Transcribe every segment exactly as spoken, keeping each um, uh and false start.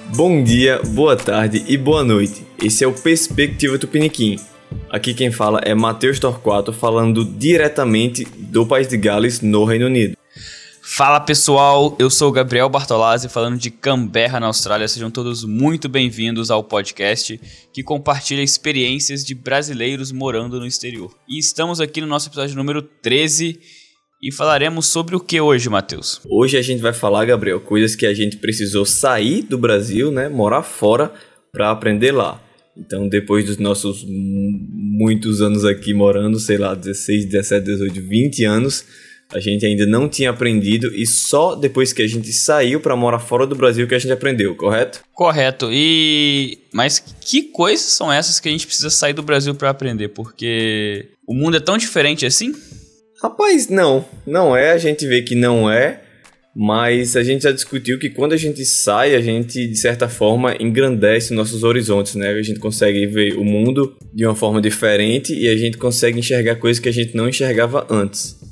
Bom dia, boa tarde e boa noite. Esse é o Perspectiva Tupiniquim. Aqui quem fala é Matheus Torquato, falando diretamente do país de Gales, no Reino Unido. Fala pessoal, eu sou o Gabriel Bartolazzi, falando de Canberra, na Austrália. Sejam todos muito bem-vindos ao podcast que compartilha experiências de brasileiros morando no exterior. E estamos aqui no nosso episódio número treze e falaremos sobre o que hoje, Matheus? Hoje a gente vai falar, Gabriel, coisas que a gente precisou sair do Brasil, né, morar fora para aprender lá. Então, depois dos nossos muitos anos aqui morando, sei lá, dezesseis, dezessete, dezoito, vinte anos, a gente ainda não tinha aprendido e só depois que a gente saiu para morar fora do Brasil que a gente aprendeu, correto? Correto. E mas que coisas são essas que a gente precisa sair do Brasil para aprender? Porque o mundo é tão diferente assim? Rapaz, não. Não é, a gente vê que não é, mas a gente já discutiu que quando a gente sai, a gente, de certa forma, engrandece nossos horizontes, né? A gente consegue ver o mundo de uma forma diferente e a gente consegue enxergar coisas que a gente não enxergava antes.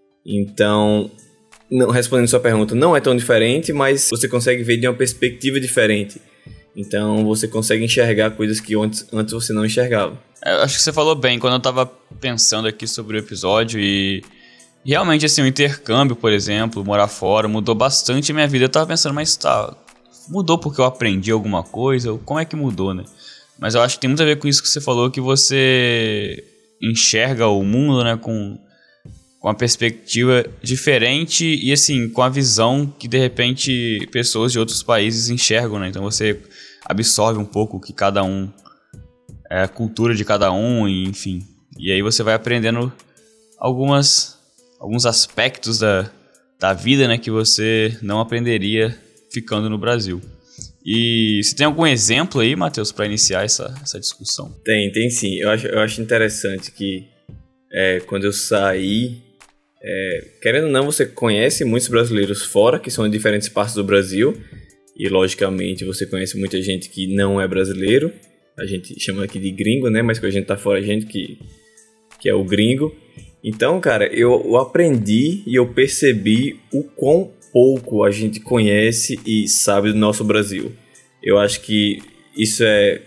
Então, não, respondendo sua pergunta, não é tão diferente, mas você consegue ver de uma perspectiva diferente. Então, você consegue enxergar coisas que antes, antes você não enxergava. Eu acho que você falou bem, quando eu tava pensando aqui sobre o episódio e realmente, assim, o intercâmbio, por exemplo, morar fora, mudou bastante a minha vida. Eu tava pensando, mas tá, mudou porque eu aprendi alguma coisa? Como é que mudou, né? Mas eu acho que tem muito a ver com isso que você falou, que você enxerga o mundo, né, com... com uma perspectiva diferente e, assim, com a visão que, de repente, pessoas de outros países enxergam, né? Então, você absorve um pouco o que cada um... é a cultura de cada um, e, enfim. E aí você vai aprendendo algumas, alguns aspectos da, da vida, né? Que você não aprenderia ficando no Brasil. E você tem algum exemplo aí, Matheus, para iniciar essa, essa discussão? Tem, tem sim. Eu acho, eu acho interessante que é, quando eu saí... É, querendo ou não, você conhece muitos brasileiros fora, que são de diferentes partes do Brasil, e logicamente você conhece muita gente que não é brasileiro, a gente chama aqui de gringo, né? Mas quando a gente tá fora, a gente que, que é o gringo. Então, cara, eu, eu aprendi e eu percebi o quão pouco a gente conhece e sabe do nosso Brasil. Eu acho que isso é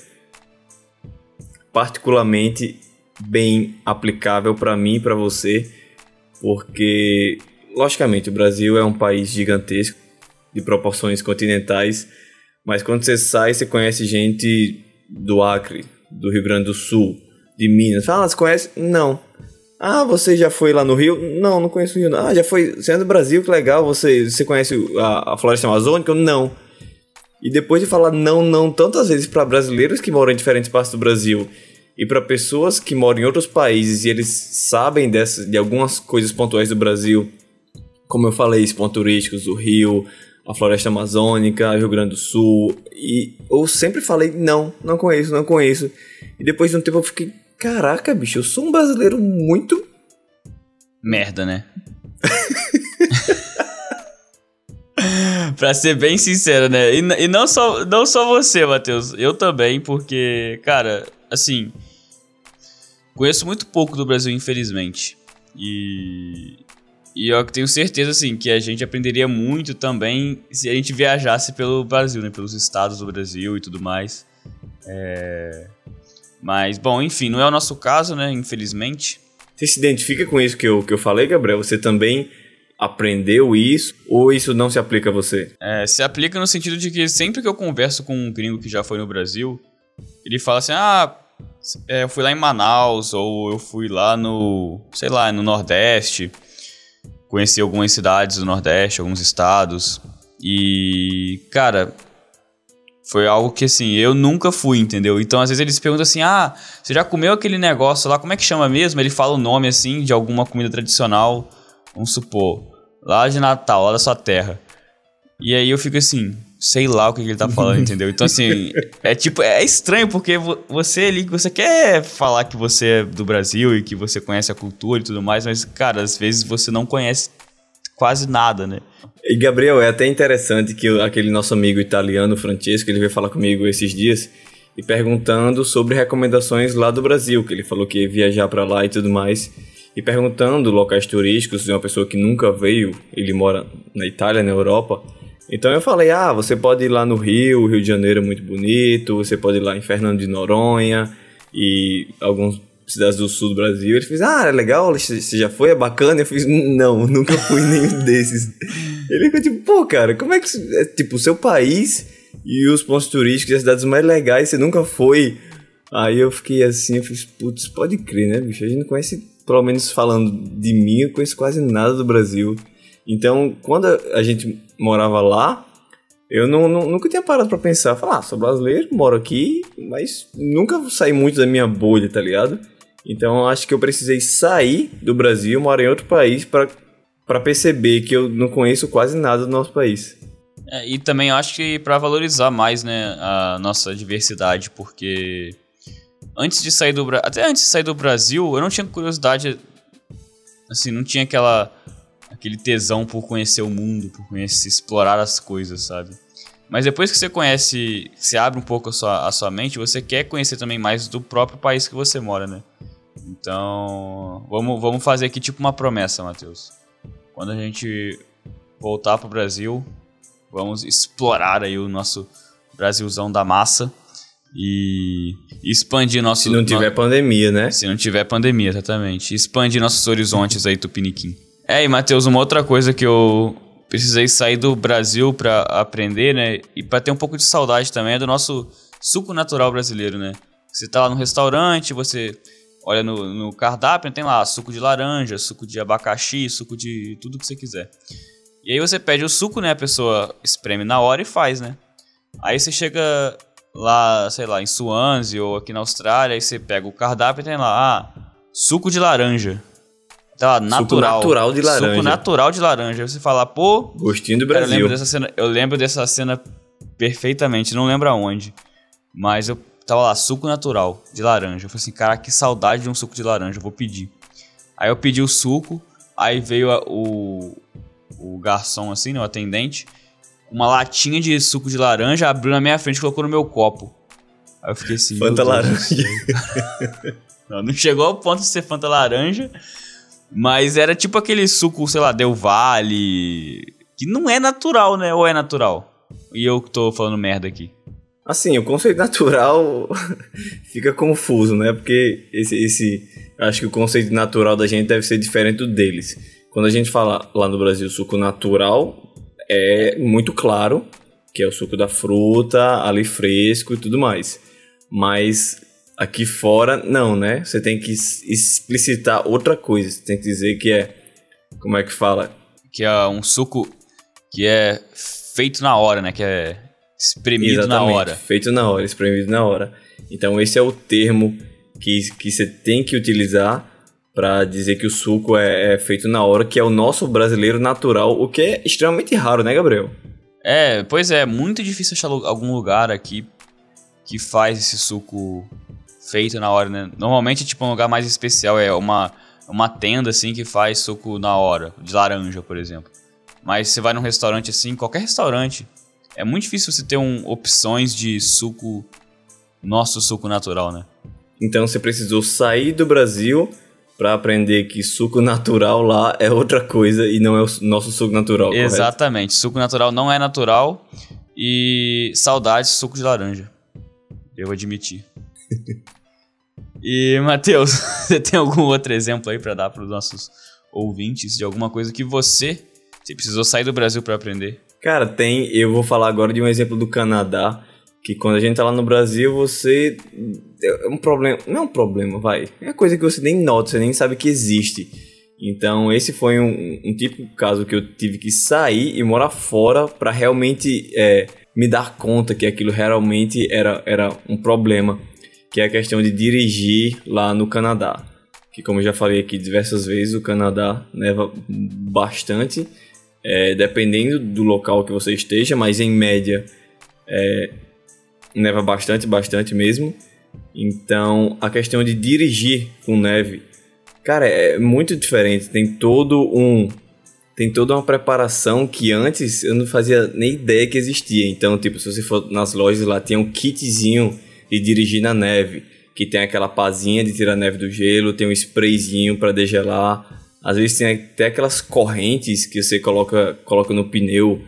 particularmente bem aplicável para mim e para você, porque, logicamente, o Brasil é um país gigantesco, de proporções continentais, mas quando você sai, você conhece gente do Acre, do Rio Grande do Sul, de Minas. Fala, ah, você conhece? Não. Ah, você já foi lá no Rio? Não, não conheço o Rio. Não. Ah, já foi, você é do Brasil, que legal. Você, você conhece a, a Floresta Amazônica? Não. E depois de falar não, não, tantas vezes para brasileiros que moram em diferentes partes do Brasil, e para pessoas que moram em outros países e eles sabem dessas, de algumas coisas pontuais do Brasil, como eu falei, os pontos turísticos, o Rio, a Floresta Amazônica, o Rio Grande do Sul, e eu sempre falei, não, não conheço, não conheço. E depois de um tempo eu fiquei, caraca, bicho, eu sou um brasileiro muito... merda, né? Pra ser bem sincero, né? E, e não, só, não só você, Matheus, eu também, porque, cara, assim... conheço muito pouco do Brasil, infelizmente. E, e eu tenho certeza, assim, que a gente aprenderia muito também se a gente viajasse pelo Brasil, né? Pelos estados do Brasil e tudo mais. É... Mas, bom, enfim, não é o nosso caso, né? Infelizmente. Você se identifica com isso que eu, que eu falei, Gabriel? Você também aprendeu isso? Ou isso não se aplica a você? É, se aplica no sentido de que sempre que eu converso com um gringo que já foi no Brasil, ele fala assim, ah... É, eu fui lá em Manaus, ou eu fui lá no, sei lá, no Nordeste, conheci algumas cidades do Nordeste, alguns estados, e, cara, foi algo que, assim, eu nunca fui, entendeu? Então, às vezes eles perguntam assim, ah, você já comeu aquele negócio lá, como é que chama mesmo? Ele fala o nome, assim, de alguma comida tradicional, vamos supor, lá de Natal, lá da sua terra. E aí eu fico assim... sei lá o que ele tá falando, entendeu? Então, assim, é tipo, é estranho porque você ali, você quer falar que você é do Brasil e que você conhece a cultura e tudo mais, mas, cara, às vezes você não conhece quase nada, né? E, Gabriel, é até interessante que aquele nosso amigo italiano, Francesco, ele veio falar comigo esses dias e perguntando sobre recomendações lá do Brasil, que ele falou que ia viajar pra lá e tudo mais, e perguntando locais turísticos de uma pessoa que nunca veio, ele mora na Itália, na Europa. Então eu falei, ah, você pode ir lá no Rio, o Rio de Janeiro é muito bonito, você pode ir lá em Fernando de Noronha e algumas cidades do sul do Brasil. Ele fez, ah, é legal, você já foi, é bacana? Eu fiz, não, nunca fui em nenhum desses. Ele ficou tipo, pô, cara, como é que... É tipo, o seu país e os pontos turísticos e as cidades mais legais, você nunca foi. Aí eu fiquei assim, eu fiz, putz, pode crer, né, bicho? A gente não conhece, pelo menos falando de mim, eu conheço quase nada do Brasil. Então, quando a gente morava lá, eu não, não, nunca tinha parado pra pensar, falar, ah, sou brasileiro, moro aqui, mas nunca saí muito da minha bolha, tá ligado? Então, acho que eu precisei sair do Brasil, morar em outro país pra, pra perceber que eu não conheço quase nada do nosso país. É, e também acho que pra valorizar mais, né, a nossa diversidade, porque antes de sair do Brasil, até antes de sair do Brasil, eu não tinha curiosidade, assim, não tinha aquela... aquele tesão por conhecer o mundo, por conhecer, explorar as coisas, sabe? Mas depois que você conhece, você abre um pouco a sua, a sua mente, você quer conhecer também mais do próprio país que você mora, né? Então, vamos, vamos fazer aqui tipo uma promessa, Matheus. Quando a gente voltar pro Brasil, vamos explorar aí o nosso Brasilzão da massa e expandir nosso... Se não tiver no... pandemia, né? Se não tiver pandemia, exatamente. Expandir nossos horizontes aí, Tupiniquim. É, e Matheus, uma outra coisa que eu precisei sair do Brasil pra aprender, né? E pra ter um pouco de saudade também é do nosso suco natural brasileiro, né? Você tá lá no restaurante, você olha no, no cardápio, tem lá suco de laranja, suco de abacaxi, suco de tudo que você quiser. E aí você pede o suco, né? A pessoa espreme na hora e faz, né? Aí você chega lá, sei lá, em Swansea ou aqui na Austrália, aí você pega o cardápio e tem lá, ah, suco de laranja. Tá, natural. Suco natural de laranja. Suco natural de laranja. Aí você fala, pô... Gostinho do cara, Brasil. eu lembro dessa cena, eu lembro dessa cena perfeitamente, não lembro aonde. Mas eu tava lá, suco natural de laranja. Eu falei assim, cara, que saudade de um suco de laranja, eu vou pedir. Aí eu pedi o suco, aí veio a, o, o garçom assim, né, o atendente, uma latinha de suco de laranja, abriu na minha frente e colocou no meu copo. Aí eu fiquei assim... Fanta laranja. não, não chegou ao ponto de ser Fanta laranja... Mas era tipo aquele suco, sei lá, Del Valle, que não é natural, né? Ou é natural? E eu que tô falando merda aqui. Assim, o conceito natural fica confuso, né? Porque esse, esse... acho que o conceito natural da gente deve ser diferente do deles. Quando a gente fala lá no Brasil suco natural, é muito claro que é o suco da fruta, ali fresco e tudo mais. Mas... aqui fora, não, né? Você tem que explicitar outra coisa. Você tem que dizer que é... como é que fala? Que é um suco que é feito na hora, né? Que é espremido Exatamente, na hora. Feito na hora, espremido na hora. Então esse é o termo que, que você tem que utilizar para dizer que o suco é, é feito na hora, que é o nosso brasileiro natural, o que é extremamente raro, né, Gabriel? É, pois é. Muito difícil achar algum lugar aqui que faz esse suco... feito na hora, né? Normalmente, tipo, um lugar mais especial é uma, uma tenda, assim, que faz suco na hora, de laranja, por exemplo. Mas você vai num restaurante, assim, qualquer restaurante, é muito difícil você ter um, opções de suco, nosso suco natural, né? Então você precisou sair do Brasil para aprender que suco natural lá é outra coisa e não é o nosso suco natural, exatamente. Correto? Suco natural não é natural e saudades suco de laranja. Eu admiti. E, Matheus, você tem algum outro exemplo aí pra dar pros nossos ouvintes de alguma coisa que você, você precisou sair do Brasil pra aprender? Cara, tem. Eu vou falar agora de um exemplo do Canadá, que quando a gente tá lá no Brasil, você... é um problema... não é um problema, vai. É coisa que você nem nota, você nem sabe que existe. Então, esse foi um, um típico caso que eu tive que sair e morar fora pra realmente é, me dar conta que aquilo realmente era, era um problema. Que é a questão de dirigir lá no Canadá. Que, como eu já falei aqui diversas vezes, o Canadá neva bastante, é, dependendo do local que você esteja, mas em média é, neva bastante, bastante mesmo. Então, a questão de dirigir com neve, cara, é muito diferente. Tem todo um... tem toda uma preparação que antes eu não fazia nem ideia que existia. Então, tipo, se você for nas lojas lá, tem um kitzinho de dirigir na neve, que tem aquela pazinha de tirar a neve do gelo, tem um sprayzinho para degelar, às vezes tem até aquelas correntes que você coloca, coloca no pneu,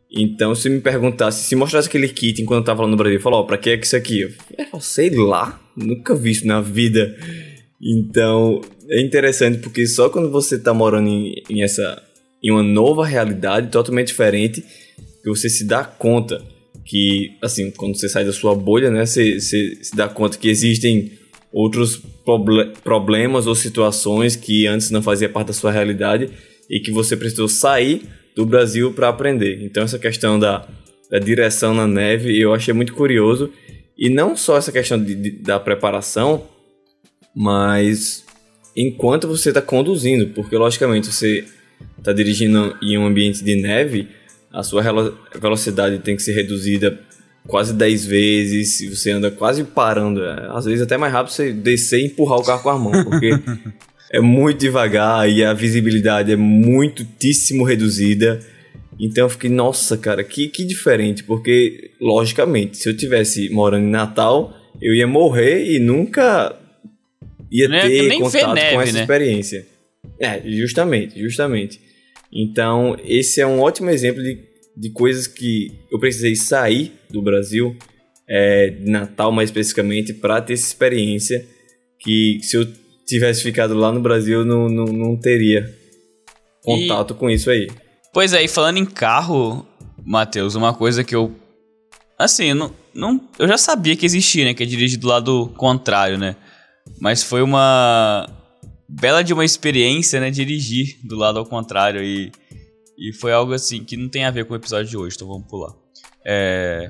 Então, se me perguntasse, se mostrasse aquele kit enquanto eu tava lá no Brasil, eu falava, ó, pra que é que isso aqui? Eu falei, sei lá, nunca vi isso na vida. Então, é interessante porque só quando você tá morando em, em, essa, em uma nova realidade totalmente diferente, que você se dá conta que, assim, quando você sai da sua bolha, né, você, você se dá conta que existem outros proble- problemas ou situações que antes não fazia parte da sua realidade e que você precisou sair do Brasil para aprender. Então essa questão da, da direção na neve eu achei muito curioso, e não só essa questão de, de, da preparação, mas enquanto você está conduzindo, porque logicamente você está dirigindo em um ambiente de neve, a sua velocidade tem que ser reduzida quase dez vezes, se você anda quase parando, às vezes até mais rápido você descer e empurrar o carro com a mão, porque é muito devagar e a visibilidade é muitíssimo reduzida. Então eu fiquei, nossa, cara, que, que diferente. Porque, logicamente, se eu tivesse morando em Natal, eu ia morrer e nunca ia nem, ter nem contato neve, com essa né? experiência. É, justamente, justamente. Então, esse é um ótimo exemplo de, de coisas que eu precisei sair do Brasil, é, de Natal mais especificamente, para ter essa experiência que, se eu tivesse ficado lá no Brasil, não, não, não teria contato e, com isso aí. Pois é, e falando em carro, Matheus, uma coisa que eu... Assim, não, não, eu já sabia que existia, né? Que é dirigir do lado contrário, né? Mas foi uma bela de uma experiência, né? Dirigir do lado ao contrário. E, e foi algo assim que não tem a ver com o episódio de hoje, então vamos pular. É...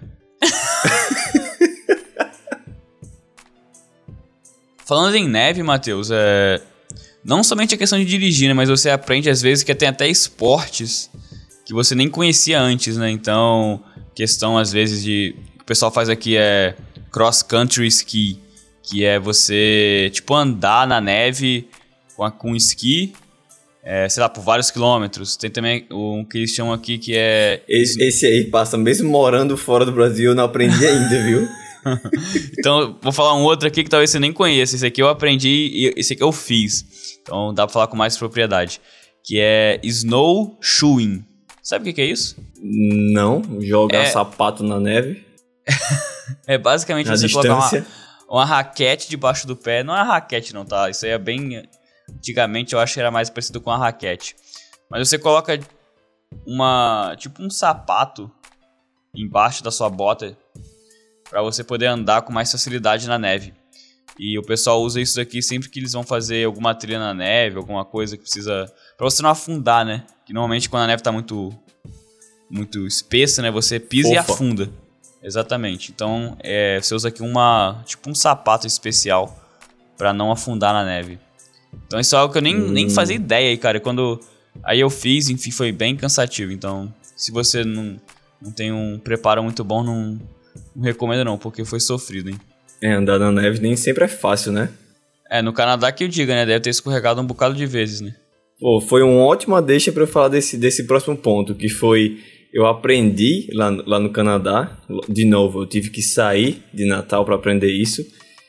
Falando em neve, Matheus, é... não somente a questão de dirigir, né, mas você aprende às vezes que tem até esportes que você nem conhecia antes, né? Então, questão às vezes de... O que o pessoal faz aqui é cross country ski, que é você, tipo, andar na neve com, a, com esqui, é, sei lá, por vários quilômetros. Tem também um que eles chamam aqui que é... Esse, esse aí passa, mesmo morando fora do Brasil, eu não aprendi ainda, viu? Então, vou falar um outro aqui que talvez você nem conheça. Esse aqui eu aprendi e esse aqui eu fiz. Então, dá pra falar com mais propriedade. Que é snowshoeing. Sabe o que, que é isso? Não, jogar é... sapato na neve. É basicamente na você distância. colocar uma, uma raquete debaixo do pé. Não é raquete não, tá? Isso aí é bem... Antigamente eu acho que era mais parecido com a raquete. Mas você coloca uma... tipo um sapato embaixo da sua bota para você poder andar com mais facilidade na neve. E o pessoal usa isso aqui sempre que eles vão fazer alguma trilha na neve, alguma coisa que precisa... Pra você não afundar, né? Que normalmente quando a neve tá muito, muito espessa, né? Você pisa Opa. e afunda. Exatamente. Então, é, você usa aqui uma... tipo um sapato especial pra não afundar na neve. Então isso é algo que eu nem, hum. nem fazia ideia aí, cara. Quando... Aí eu fiz, enfim, foi bem cansativo. Então, se você não, não tem um preparo muito bom, não... Não recomendo não, porque foi sofrido, hein? É, andar na neve nem sempre é fácil, né? É, no Canadá que eu diga, né? Deve ter escorregado um bocado de vezes, né? Pô, foi uma ótima deixa pra eu falar desse, desse próximo ponto, que foi... Eu aprendi lá, lá no Canadá, de novo, eu tive que sair de Natal pra aprender isso.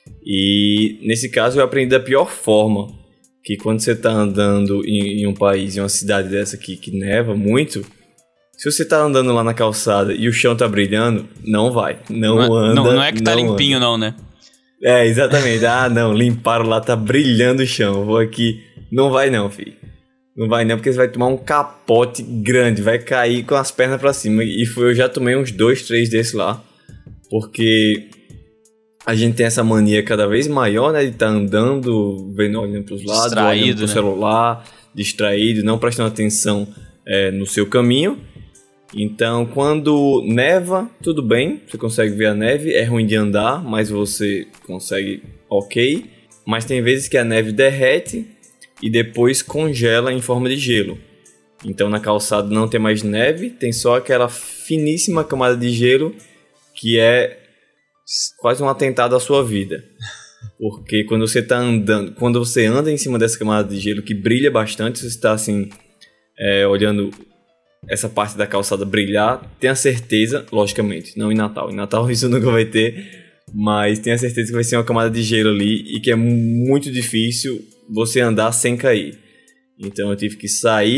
E nesse caso eu aprendi da pior forma, que quando você tá andando em, em um país, em uma cidade dessa aqui que neva muito... Se você tá andando lá na calçada e o chão tá brilhando, não vai. Não, não anda. Não, não é que tá limpinho, anda. não, né? É, exatamente. Ah, não, limparam lá, tá brilhando o chão. Vou aqui. Não vai não, filho. Não vai não, porque você vai tomar um capote grande, vai cair com as pernas pra cima. E foi, eu já tomei uns dois, três desses lá. Porque a gente tem essa mania cada vez maior, né? De tá andando, vendo, olhando pros lados, distraído, olhando pro né? celular, distraído, não prestando atenção é, no seu caminho. Então, quando neva, tudo bem, você consegue ver a neve, é ruim de andar, mas você consegue ok. Mas tem vezes que a neve derrete e depois congela em forma de gelo. Então, na calçada não tem mais neve, tem só aquela finíssima camada de gelo que é quase um atentado à sua vida. Porque quando você está andando, quando você anda em cima dessa camada de gelo que brilha bastante, você está assim, é, olhando... essa parte da calçada brilhar, tenha certeza, logicamente, não em Natal. Em Natal isso nunca vai ter, mas tenha certeza que vai ser uma camada de gelo ali e que é muito difícil você andar sem cair. Então eu tive que sair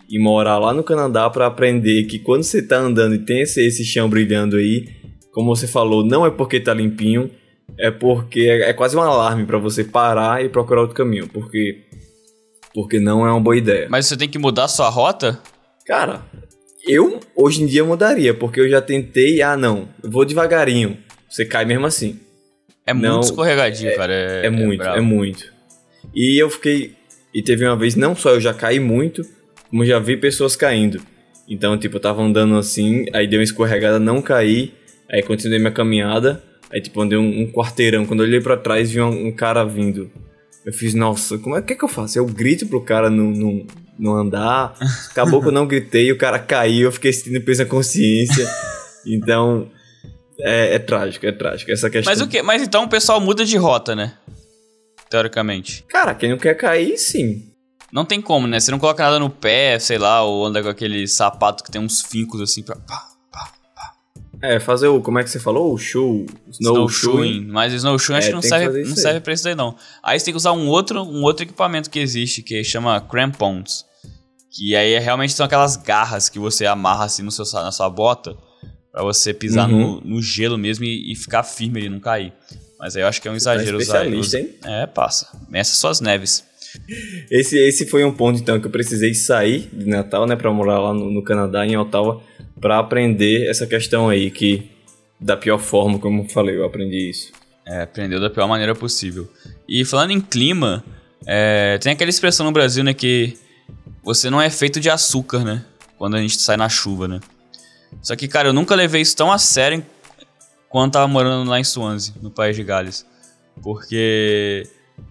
e morar lá no Canadá pra aprender que quando você tá andando e tem esse, esse chão brilhando aí, como você falou, não é porque tá limpinho, é porque é, é quase um alarme pra você parar e procurar outro caminho, porque, porque não é uma boa ideia. Mas você tem que mudar a sua rota? Cara, eu hoje em dia mudaria, porque eu já tentei, ah não, eu vou devagarinho, você cai mesmo assim. É não, muito escorregadio, é, cara. É, é muito, é, é muito. E eu fiquei, e teve uma vez, não só eu já caí muito, como já vi pessoas caindo. Então, tipo, eu tava andando assim, aí deu uma escorregada, não caí, aí continuei minha caminhada, aí tipo, andei um, um quarteirão, quando eu olhei pra trás, vi um, um cara vindo. Eu fiz, nossa, como é que, é que eu faço? Eu grito pro cara não, não, não andar, acabou que eu não gritei, o cara caiu, eu fiquei sentindo peso na consciência. Então, é, é trágico, é trágico essa questão. Mas o quê? Mas então o pessoal muda de rota, né? Teoricamente. Cara, quem não quer cair, sim. Não tem como, né? Você não coloca nada no pé, sei lá, ou anda com aquele sapato que tem uns fincos assim pra... Pá, pá, pá. É, fazer o... Como é que você falou? O shoe... Snowshoeing. Mas snowshoeing é, acho que não serve, não serve pra isso daí, não. Aí você tem que usar um outro, um outro equipamento que existe, que chama crampons. Que aí é, realmente são aquelas garras que você amarra assim no seu, na sua bota pra você pisar uhum. no, no gelo mesmo e, e ficar firme ali, não cair. Mas aí eu acho que é um exagero tá usar... Usa... hein? É, passa. Meça suas neves. Esse, esse foi um ponto, então, que eu precisei sair de Natal, né, pra morar lá no, no Canadá, em Ottawa, pra aprender essa questão aí, que da pior forma, como eu falei, eu aprendi isso. É, aprendeu da pior maneira possível. E falando em clima, é, tem aquela expressão no Brasil, né, que você não é feito de açúcar, né, quando a gente sai na chuva, né. Só que, cara, eu nunca levei isso tão a sério quando tava morando lá em Swansea, no País de Gales. Porque...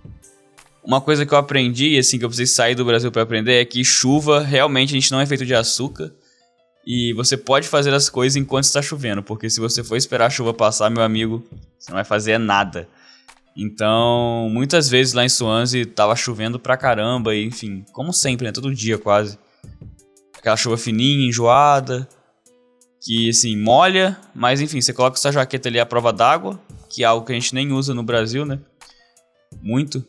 uma coisa que eu aprendi, assim, que eu precisei sair do Brasil pra aprender, é que chuva, realmente, a gente não é feito de açúcar. E você pode fazer as coisas enquanto está chovendo. Porque se você for esperar a chuva passar, meu amigo, você não vai fazer nada. Então, muitas vezes lá em Swansea, tava chovendo pra caramba. E, enfim, como sempre, né? Todo dia, quase. Aquela chuva fininha, enjoada. Que, assim, molha. Mas, enfim, você coloca sua jaqueta ali à prova d'água. Que é algo que a gente nem usa no Brasil, né? Muito.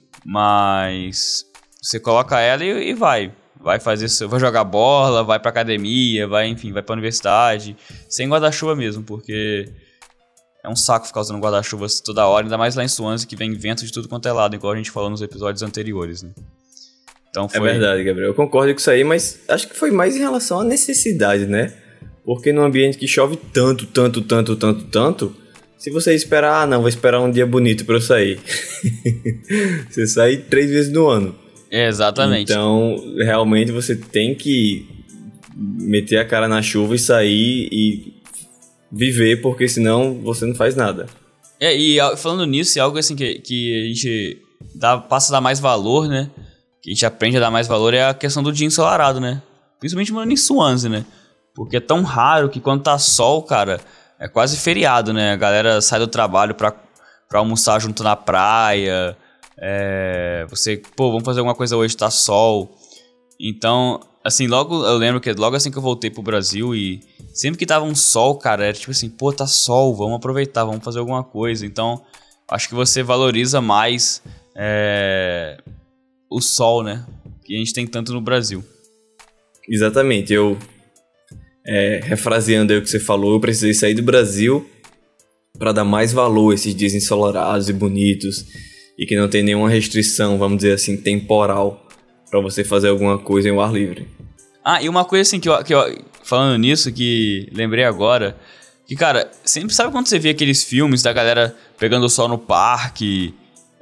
Mas você coloca ela e, e vai. Vai fazer, vai jogar bola, vai pra academia, vai, enfim, vai pra universidade. Sem guarda-chuva mesmo, porque é um saco ficar usando guarda-chuva toda hora, ainda mais lá em Swansea, que vem vento de tudo quanto é lado, igual a gente falou nos episódios anteriores, né? Então foi... É verdade, Gabriel. Eu concordo com isso aí, mas acho que foi mais em relação à necessidade, né? Porque num ambiente que chove tanto, tanto, tanto, tanto, tanto... Se você esperar, ah, não, vou esperar um dia bonito pra eu sair. Você sai três vezes no ano. É, exatamente. Então, realmente você tem que meter a cara na chuva e sair e viver, porque senão você não faz nada. É, e falando nisso, é algo assim que, que a gente dá, passa a dar mais valor, né? Que a gente aprende a dar mais valor é a questão do dia ensolarado, né? Principalmente morando em Swansea, né? Porque é tão raro que quando tá sol, cara... é quase feriado, né? A galera sai do trabalho pra, pra almoçar junto na praia. É, você, pô, vamos fazer alguma coisa hoje, tá sol. Então, assim, logo eu lembro que logo assim que eu voltei pro Brasil e sempre que tava um sol, cara, era tipo assim, pô, tá sol, vamos aproveitar, vamos fazer alguma coisa. Então, acho que você valoriza mais é, o sol, né? Que a gente tem tanto no Brasil. Exatamente, eu... É, refraseando aí o que você falou, eu precisei sair do Brasil para dar mais valor a esses dias ensolarados e bonitos e que não tem nenhuma restrição, vamos dizer assim, temporal para você fazer alguma coisa em o ar livre. Ah, e uma coisa assim que eu, que eu falando nisso, que lembrei agora, que cara, sempre sabe quando você vê aqueles filmes da galera pegando o sol no parque,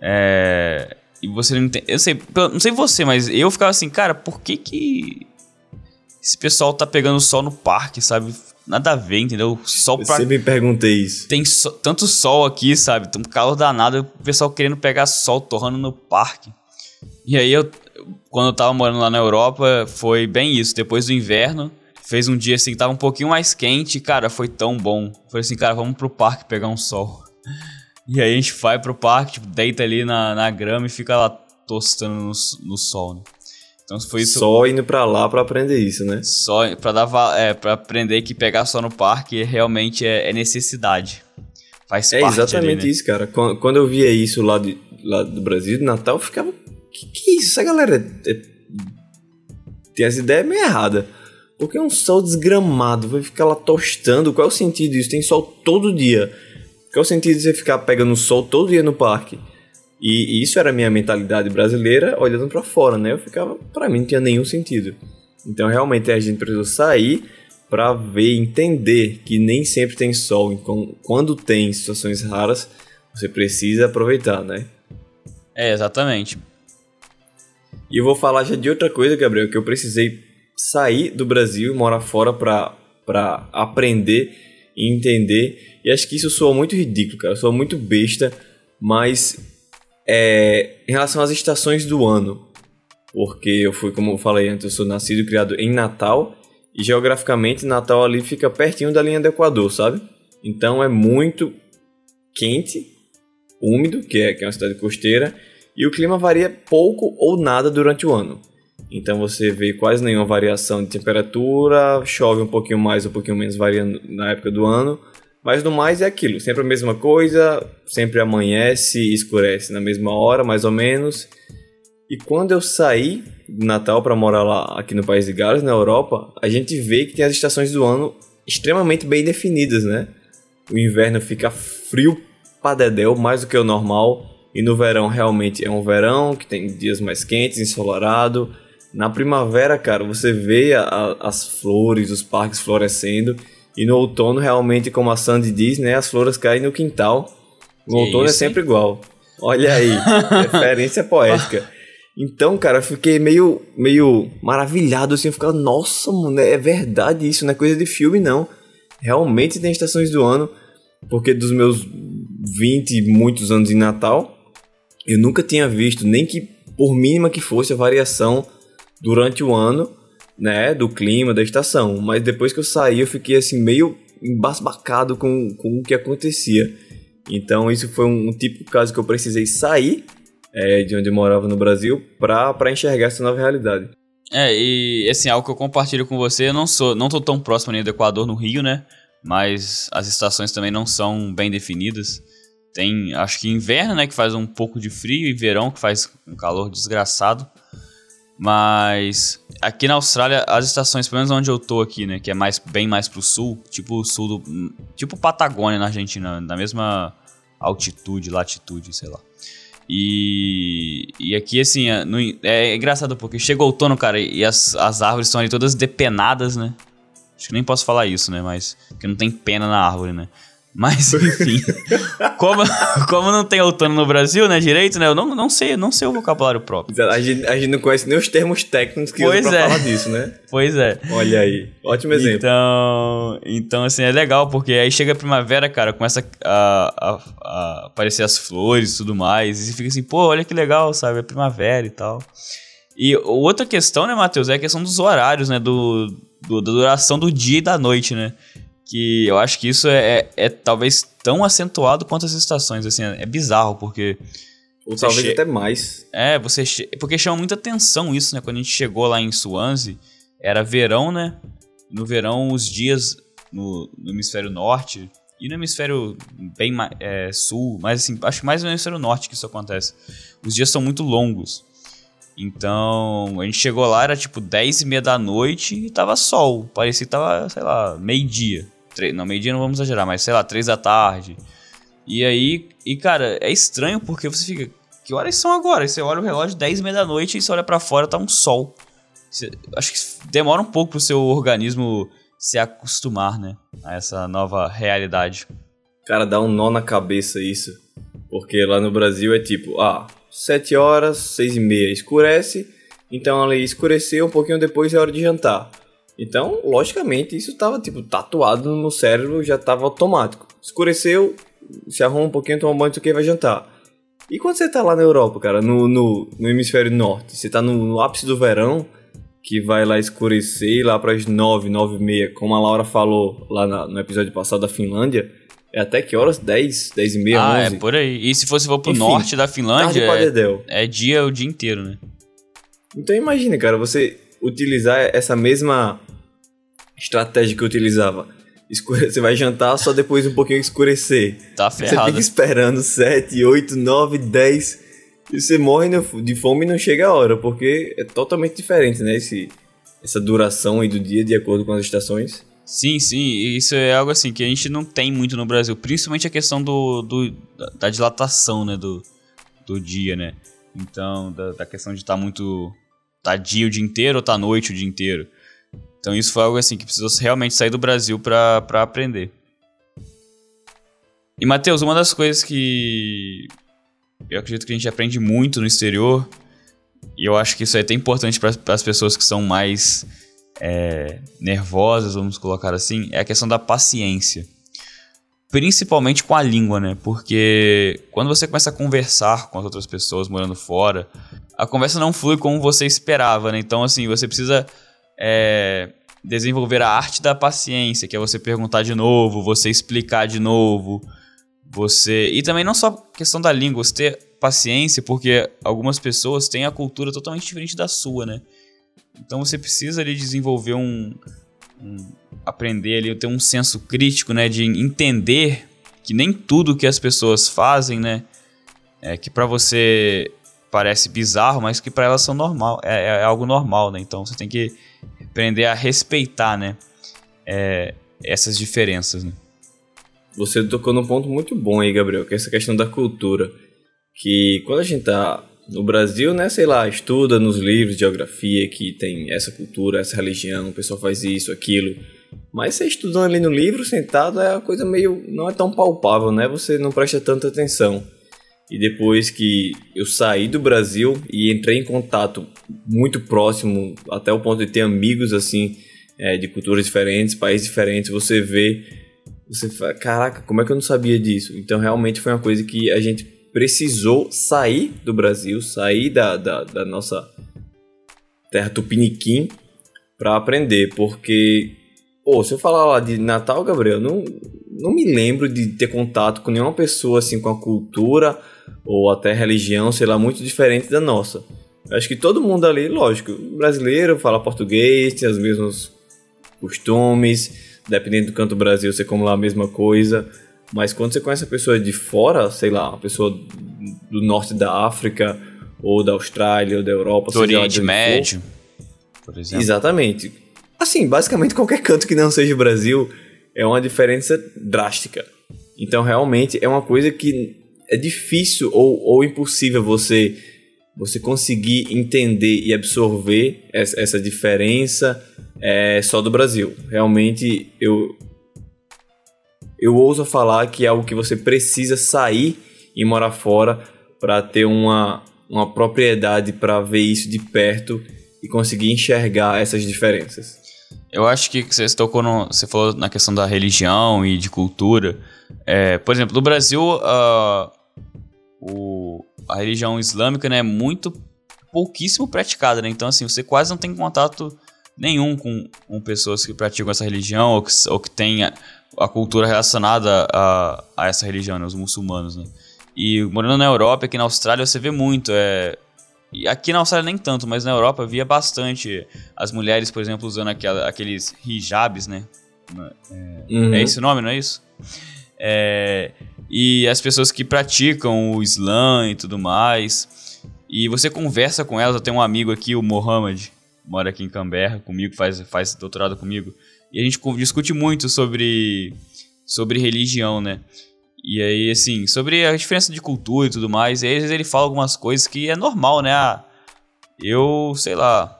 é, e você não entende, eu sei, não sei você, mas eu ficava assim, cara, por que que esse pessoal tá pegando sol no parque, sabe? Nada a ver, entendeu? Sol pra... Eu sempre me perguntei isso. Tem so... tanto sol aqui, sabe? Tem um calor danado, o pessoal querendo pegar sol, torrando no parque. E aí, eu, quando eu tava morando lá na Europa, foi bem isso. Depois do inverno, fez um dia assim que tava um pouquinho mais quente. Cara, foi tão bom. Falei assim, cara, vamos pro parque pegar um sol. E aí a gente vai pro parque, tipo, deita ali na, na grama e fica lá tostando no, no sol, né? Então foi isso. Só indo pra lá pra aprender isso, né? Só pra, dar, é, pra aprender que pegar sol no parque realmente é, é necessidade. Faz é parte. É exatamente ali, né? isso, cara. Quando, quando eu via isso lá, de, lá do Brasil, do Natal, eu ficava... Que que é isso? Essa galera é, é tem essa ideia meio errada. Porque é um sol desgramado, vai ficar lá tostando. Qual é o sentido disso? Tem sol todo dia. Qual é o sentido de você ficar pegando sol todo dia no parque? E, e isso era a minha mentalidade brasileira, olhando pra fora, né? Eu ficava, pra mim não tinha nenhum sentido. Então realmente a gente precisou sair pra ver, entender que nem sempre tem sol. Então quando tem situações raras, você precisa aproveitar, né? É, exatamente. E eu vou falar já de outra coisa, Gabriel, que eu precisei sair do Brasil e morar fora pra, pra aprender e entender. E acho que isso soa muito ridículo, cara. Soa muito besta, mas é, em relação às estações do ano. Porque eu fui, como eu falei antes, eu sou nascido e criado em Natal. E geograficamente, Natal ali fica pertinho da linha do Equador, sabe? Então é muito quente, úmido, que é, que é uma cidade costeira. E o clima varia pouco ou nada durante o ano. Então você vê quase nenhuma variação de temperatura, chove um pouquinho mais ou um pouquinho menos variando na época do ano. Mas no mais é aquilo, sempre a mesma coisa, sempre amanhece e escurece na mesma hora, mais ou menos. E quando eu saí do Natal para morar lá aqui no País de Gales, na Europa, a gente vê que tem as estações do ano extremamente bem definidas, né? O inverno fica frio pra dedéu, mais do que o normal. E no verão realmente é um verão que tem dias mais quentes, ensolarado. Na primavera, cara, você vê a, a, as flores, os parques florescendo. E no outono, realmente, como a Sandy diz, né, as flores caem no quintal. O que outono isso, é sempre hein? Igual. Olha aí, referência poética. Então, cara, eu fiquei meio, meio maravilhado, assim, eu ficava, nossa, mano, é verdade isso, não é coisa de filme, não. Realmente tem estações do ano, porque dos meus vinte e muitos anos de Natal, eu nunca tinha visto, nem que por mínima que fosse a variação durante o ano, né, do clima, da estação. Mas depois que eu saí, eu fiquei assim meio embasbacado com, com o que acontecia. Então isso foi um, um típico caso que eu precisei sair é, de onde eu morava no Brasil pra, pra enxergar essa nova realidade. É, e assim, algo que eu compartilho com você, eu não sou, não tô tão próximo nem do Equador, no Rio, né, mas as estações também não são bem definidas. Tem, acho que inverno, né, que faz um pouco de frio, e verão, que faz um calor desgraçado. Mas aqui na Austrália, as estações, pelo menos onde eu tô aqui, né, que é mais, bem mais pro sul, tipo o sul do, tipo Patagônia na Argentina, na mesma altitude, latitude, sei lá. E, e aqui, assim, é, no, é engraçado porque chega o outono, cara, e as, as árvores estão ali todas depenadas, né? Acho que nem posso falar isso, né, mas porque não tem pena na árvore, né? Mas, enfim, como, como não tem outono no Brasil, né, direito, né, eu não, não, sei, não sei o vocabulário próprio. A gente, a gente não conhece nem os termos técnicos que pois usa pra é. falar disso, né? Pois é. Olha aí, ótimo exemplo. Então, então, assim, é legal, porque aí chega a primavera, cara, começa a, a, a aparecer as flores e tudo mais, e você fica assim, pô, olha que legal, sabe, é primavera e tal. E outra questão, né, Matheus, é a questão dos horários, né, do, do, da duração do dia e da noite, né. Que eu acho que isso é, é, é talvez tão acentuado quanto as estações, assim, é bizarro, porque... Ou talvez che... até mais. É, você che... porque chama muita atenção isso, né? Quando a gente chegou lá em Swansea, era verão, né? No verão, os dias no, no hemisfério norte e no hemisfério bem é, sul, mas assim, acho que mais no hemisfério norte que isso acontece. Os dias são muito longos. Então, a gente chegou lá, era tipo dez e meia da noite e tava sol. Parecia que tava, sei lá, meio-dia. Não, meio-dia não vamos exagerar, mas sei lá, três da tarde. E aí, e cara, é estranho porque você fica, que horas são agora? E você olha o relógio, dez e meia da noite, e você olha pra fora, tá um sol. Você, acho que demora um pouco pro seu organismo se acostumar, né, a essa nova realidade. Cara, dá um nó na cabeça isso. Porque lá no Brasil é tipo, ah, sete horas, seis e meia, escurece. Então ali escureceu, um pouquinho depois é hora de jantar. Então, logicamente, isso tava, tipo, tatuado no meu cérebro, já tava automático. Escureceu, se arruma um pouquinho, toma um banho, não sei o que, vai jantar. E quando você tá lá na Europa, cara, no, no, no hemisfério norte, você tá no, no ápice do verão, que vai lá escurecer, lá pras nove, nove e meia, como a Laura falou lá na, no episódio passado da Finlândia, é até que horas? dez, dez e meia, ah, onze? Ah, é onze? por aí. E se fosse for pro Enfim, norte da Finlândia, é, é dia o dia inteiro, né? Então imagina, cara, você utilizar essa mesma estratégia que eu utilizava. Escure... Você vai jantar só depois um pouquinho escurecer. Tá ferrado. Você fica esperando sete, oito, nove, dez e você morre de fome e não chega a hora, porque é totalmente diferente, né? Esse, essa duração aí do dia de acordo com as estações? Sim, sim, isso é algo assim que a gente não tem muito no Brasil, principalmente a questão do, do, da dilatação, né, do, do dia, né, então da, da questão de estar tá muito, tá dia o dia inteiro ou tá noite o dia inteiro, então isso foi algo assim que precisou realmente sair do Brasil para para aprender. E Matheus, uma das coisas que eu acredito que a gente aprende muito no exterior, e eu acho que isso é até importante para as pessoas que são mais É, nervosas, vamos colocar assim, é a questão da paciência, principalmente com a língua, né? Porque quando você começa a conversar com as outras pessoas morando fora, a conversa não flui como você esperava, né? Então, assim, você precisa é, desenvolver a arte da paciência, que é você perguntar de novo, você explicar de novo, você... E também não só questão da língua, você ter paciência, porque algumas pessoas têm a cultura totalmente diferente da sua, né? Então você precisa ali desenvolver um, um... aprender ali, ter um senso crítico, né? De entender que nem tudo que as pessoas fazem, né? É, que pra você parece bizarro, mas que pra elas são normal, é, é algo normal, né? Então você tem que aprender a respeitar, né? É, essas diferenças, né? Você tocou num ponto muito bom aí, Gabriel, que é essa questão da cultura. Que quando a gente tá no Brasil, né, sei lá, estuda nos livros de geografia que tem essa cultura, essa religião, o pessoal faz isso, aquilo. Mas você estudando ali no livro, sentado, é uma coisa meio... não é tão palpável, né? Você não presta tanta atenção. E depois que eu saí do Brasil e entrei em contato muito próximo, até o ponto de ter amigos, assim, é, de culturas diferentes, países diferentes, você vê... Você fala, caraca, como é que eu não sabia disso? Então, realmente foi uma coisa que a gente precisou sair do Brasil, sair da, da, da nossa terra tupiniquim para aprender, porque, pô, se eu falar lá de Natal, Gabriel, não, não me lembro de ter contato com nenhuma pessoa assim com a cultura ou até religião, sei lá, muito diferente da nossa. Eu acho que todo mundo ali, lógico, brasileiro, fala português, tem os mesmos costumes, dependendo do canto do Brasil, você come lá a mesma coisa. Mas quando você conhece a pessoa de fora, sei lá, uma pessoa do norte da África, ou da Austrália, ou da Europa... Do Oriente Médio, por exemplo. Exatamente. Assim, basicamente qualquer canto que não seja o Brasil é uma diferença drástica. Então, realmente, é uma coisa que é difícil ou, ou impossível você, você conseguir entender e absorver essa, essa diferença é, só do Brasil. Realmente, eu... Eu ouso falar que é algo que você precisa sair e morar fora para ter uma, uma propriedade para ver isso de perto e conseguir enxergar essas diferenças. Eu acho que você tocou no, você falou na questão da religião e de cultura. É, por exemplo, no Brasil, uh, o, a religião islâmica, né, é muito pouquíssimo praticada, né? Então, assim, você quase não tem contato nenhum com, com pessoas que praticam essa religião ou que, ou que têm a, a cultura relacionada a, a essa religião, né, os muçulmanos, né? E morando na Europa, aqui na Austrália, você vê muito. É, e aqui na Austrália nem tanto, mas na Europa eu via bastante as mulheres, por exemplo, usando aquela, aqueles hijabs, né? É, uhum. É esse o nome, não é isso? É, e as pessoas que praticam o Islã e tudo mais. E você conversa com elas. Eu tenho um amigo aqui, o Mohamed, mora aqui em Canberra comigo, faz, faz doutorado comigo. E a gente discute muito sobre, sobre religião, né? E aí, assim, sobre a diferença de cultura e tudo mais. E aí, às vezes ele fala algumas coisas que é normal, né? Ah, eu, sei lá...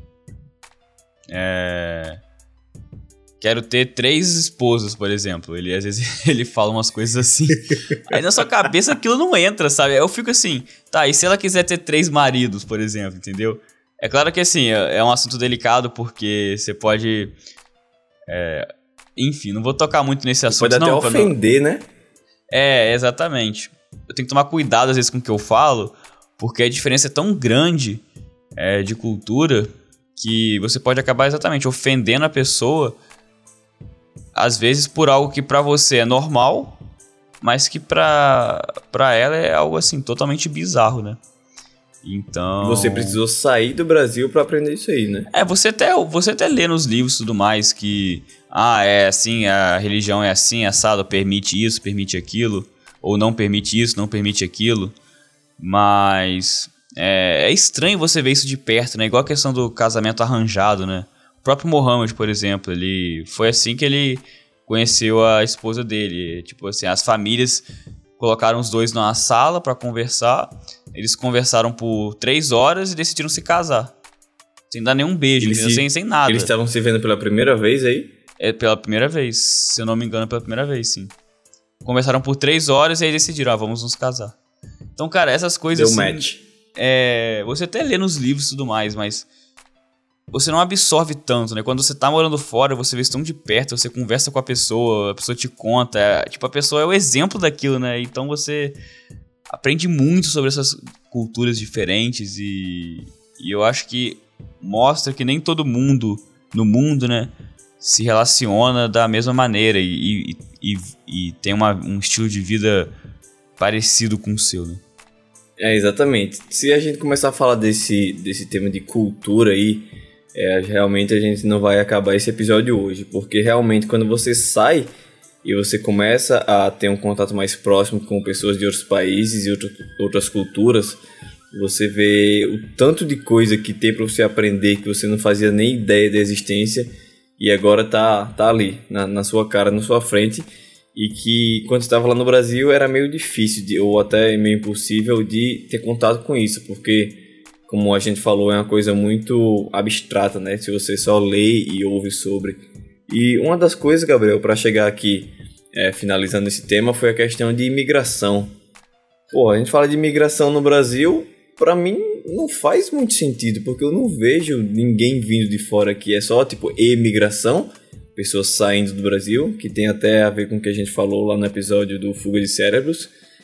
É... Quero ter três esposas, por exemplo. Ele, às vezes, ele fala umas coisas assim. Aí na sua cabeça aquilo não entra, sabe? Eu fico assim, tá, e se ela quiser ter três maridos, por exemplo, entendeu? É claro que, assim, é um assunto delicado, porque você pode... É, enfim, não vou tocar muito nesse assunto. Pode até não, ofender, não... né? É, exatamente. Eu tenho que tomar cuidado, às vezes, com o que eu falo, porque a diferença é tão grande é, de cultura que você pode acabar exatamente ofendendo a pessoa, às vezes por algo que pra você é normal, mas que pra, pra ela é algo assim totalmente bizarro, né? Então... Você precisou sair do Brasil pra aprender isso aí, né? É, você até, você até lê nos livros e tudo mais que... Ah, é assim, a religião é assim, assado, permite isso, permite aquilo. Ou não permite isso, não permite aquilo. Mas... É, é estranho você ver isso de perto, né? Igual a questão do casamento arranjado, né? O próprio Muhammad, por exemplo, ele foi assim que ele conheceu a esposa dele. Tipo assim, as famílias colocaram os dois numa sala pra conversar. Eles conversaram por três horas e decidiram se casar. Sem dar nenhum beijo, se, sem, sem nada. Eles estavam se vendo pela primeira vez aí? É pela primeira vez, se eu não me engano, pela primeira vez, sim. Conversaram por três horas e aí decidiram, ah, vamos nos casar. Então, cara, essas coisas Deu assim... match. É, você até lê nos livros e tudo mais, mas você não absorve tanto, né? Quando você tá morando fora, você vê isso tão de perto, você conversa com a pessoa, a pessoa te conta, é, tipo, a pessoa é o exemplo daquilo, né? Então você aprende muito sobre essas culturas diferentes e, e eu acho que mostra que nem todo mundo no mundo, né, se relaciona da mesma maneira e, e, e, e tem uma, um estilo de vida parecido com o seu, né? É, exatamente. Se a gente começar a falar desse, desse tema de cultura aí, é, realmente a gente não vai acabar esse episódio hoje, porque realmente quando você sai e você começa a ter um contato mais próximo com pessoas de outros países e outro, outras culturas, você vê o tanto de coisa que tem para você aprender que você não fazia nem ideia da existência e agora tá, tá ali, na, na sua cara, na sua frente. E que quando estava lá no Brasil era meio difícil, de, ou até meio impossível de ter contato com isso, porque, como a gente falou, é uma coisa muito abstrata, né? Se você só lê e ouve sobre. E uma das coisas, Gabriel, para chegar aqui, é, finalizando esse tema, foi a questão de imigração. Pô, a gente fala de imigração no Brasil, para mim não faz muito sentido, porque eu não vejo ninguém vindo de fora aqui, é só tipo imigração. Pessoas saindo do Brasil, que tem até a ver com o que a gente falou lá no episódio do Fuga de Cérebros,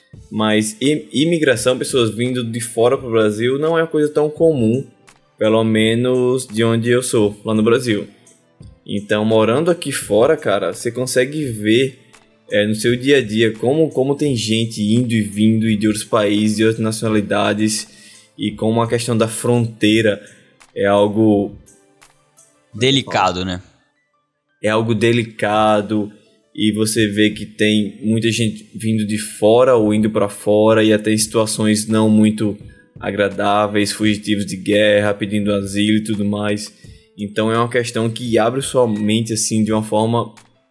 mas imigração, pessoas vindo de fora para o Brasil, não é uma coisa tão comum, pelo menos de onde eu sou, lá no Brasil. Então, morando aqui fora, cara, você consegue ver é, no seu dia a dia como, como tem gente indo e vindo e de outros países, de outras nacionalidades, e como a questão da fronteira é algo... delicado, né? É algo delicado e você vê que tem muita gente vindo de fora ou indo para fora e até em situações não muito agradáveis, fugitivos de guerra, pedindo asilo e tudo mais. Então é uma questão que abre sua mente assim de uma forma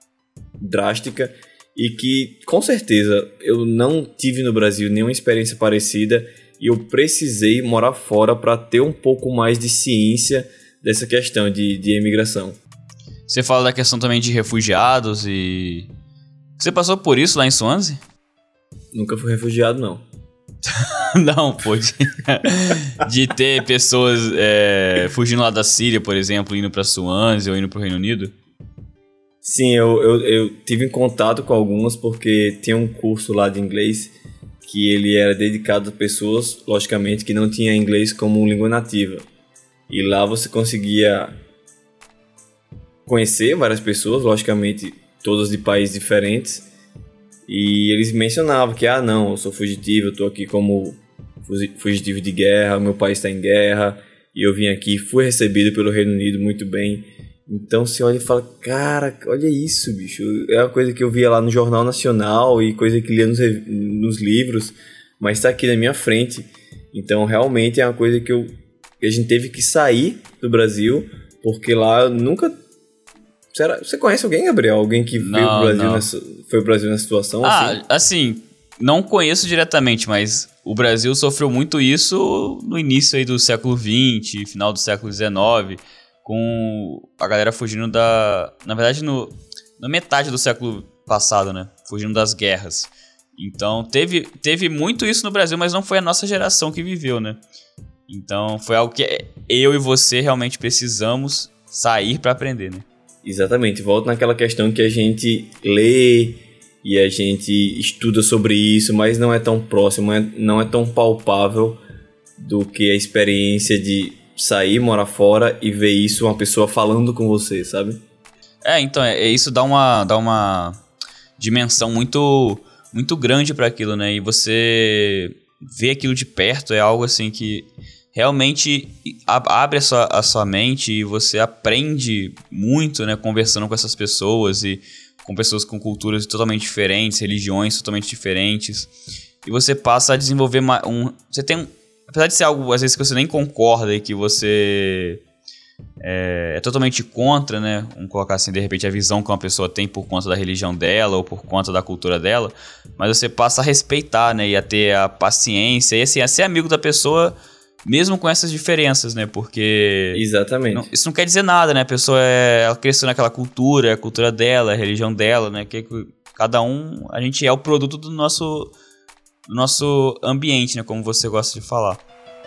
drástica e que com certeza eu não tive no Brasil nenhuma experiência parecida e eu precisei morar fora para ter um pouco mais de ciência dessa questão de, de imigração. Você fala da questão também de refugiados e... Você passou por isso lá em Swansea? Nunca fui refugiado, não. Não, pô. De, de ter pessoas é, fugindo lá da Síria, por exemplo, indo pra Swansea ou indo pro Reino Unido? Sim, eu, eu, eu tive em contato com algumas porque tinha um curso lá de inglês que ele era dedicado a pessoas, logicamente, que não tinham inglês como língua nativa. E lá você conseguia... conhecer várias pessoas, logicamente todas de países diferentes, e eles mencionavam que, ah não, eu sou fugitivo, eu tô aqui como fugitivo de guerra, meu país está em guerra, e eu vim aqui, fui recebido pelo Reino Unido muito bem. Então você olha e fala, cara, olha isso, bicho, é uma coisa que eu via lá no Jornal Nacional e coisa que lia nos, nos livros, mas está aqui na minha frente. Então realmente é uma coisa que, eu, que a gente teve que sair do Brasil, porque lá eu nunca... Será, você conhece alguém, Gabriel? Alguém que não, veio pro Brasil nessa, foi pro Brasil nessa situação? Ah, assim? assim, não conheço diretamente, mas o Brasil sofreu muito isso no início aí do século vinte, final do século dezenove, com a galera fugindo da... Na verdade, no, na metade do século passado, né? Fugindo das guerras. Então, teve, teve muito isso no Brasil, mas não foi a nossa geração que viveu, né? Então, foi algo que eu e você realmente precisamos sair para aprender, né? Exatamente, volta naquela questão que a gente lê e a gente estuda sobre isso, mas não é tão próximo, não é tão palpável do que a experiência de sair, morar fora e ver isso, uma pessoa falando com você, sabe? É, então, é, é isso dá uma, dá uma dimensão muito, muito grande para aquilo, né? E você ver aquilo de perto é algo assim que... realmente abre a sua, a sua mente e você aprende muito, né, conversando com essas pessoas e com pessoas com culturas totalmente diferentes, religiões totalmente diferentes. E você passa a desenvolver uma, um... Você tem apesar de ser algo, às vezes, que você nem concorda e que você é, é totalmente contra, né? Vamos colocar assim, de repente, a visão que uma pessoa tem por conta da religião dela ou por conta da cultura dela, mas você passa a respeitar, né? E a ter a paciência e, assim, a ser amigo da pessoa, mesmo com essas diferenças, né? Porque... Exatamente. Não, isso não quer dizer nada, né? A pessoa é, ela cresceu naquela cultura, é a cultura dela, é a religião dela, né? Que, cada um, a gente é o produto do nosso, do nosso ambiente, né? Como você gosta de falar.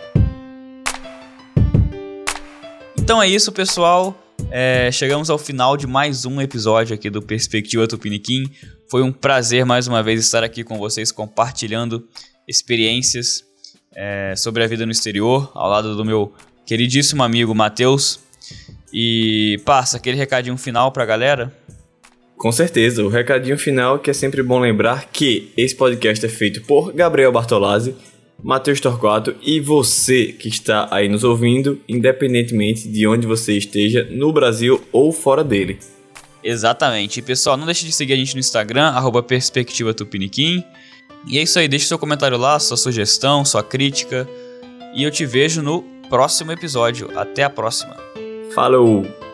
Então é isso, pessoal. É, chegamos ao final de mais um episódio aqui do Perspectiva Tupiniquim. Foi um prazer mais uma vez estar aqui com vocês compartilhando experiências é, sobre a vida no exterior, ao lado do meu queridíssimo amigo Matheus. E passa aquele recadinho final pra galera. Com certeza, o recadinho final que é sempre bom lembrar que esse podcast é feito por Gabriel Bartolazzi, Matheus Torquato e você que está aí nos ouvindo, independentemente de onde você esteja, no Brasil ou fora dele. Exatamente. E pessoal, não deixe de seguir a gente no Instagram, arroba Perspectiva Tupiniquim. E é isso aí, deixe seu comentário lá, sua sugestão, sua crítica. E eu te vejo no próximo episódio. Até a próxima. Falou!